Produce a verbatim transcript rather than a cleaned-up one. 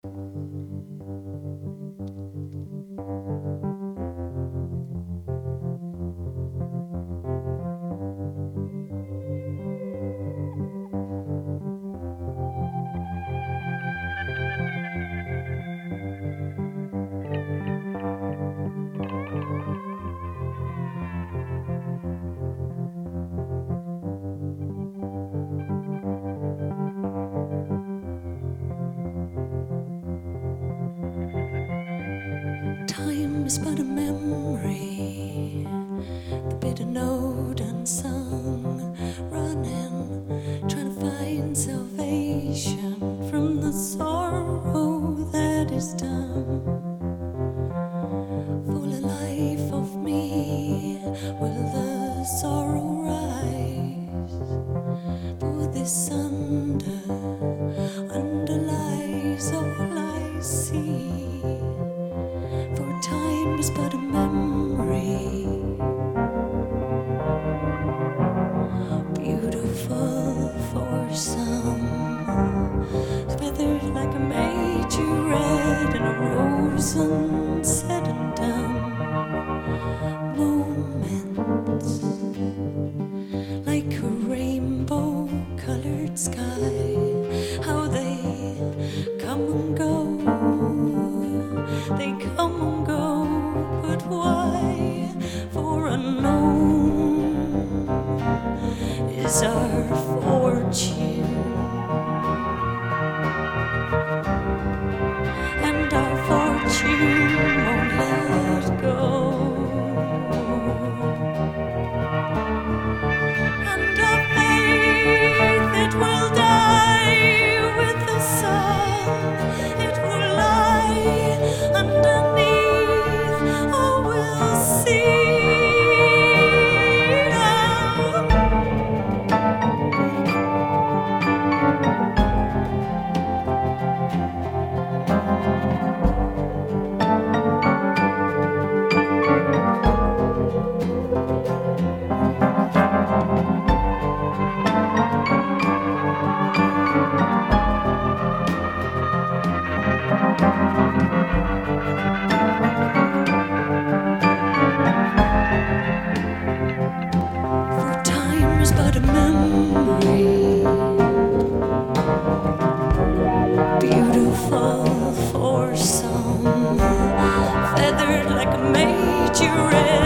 Time is but a memory, the bitter note unsung, running, trying to find salvation from the sorrow that is done. Full of life of me, will the sorrow rise? For this under, underlies all I see. For time is but a memory, beautiful for some, feathered like a major red and a rose unsaid and done. Moments like a rainbow-colored sky, how they come and go. They come and go, but why? For unknown is our fortune, and our fortune won't let go. And our faith, it will die with the sun, it will lie underneath, oh, we'll see but a memory, beautiful for some, feathered like a major red.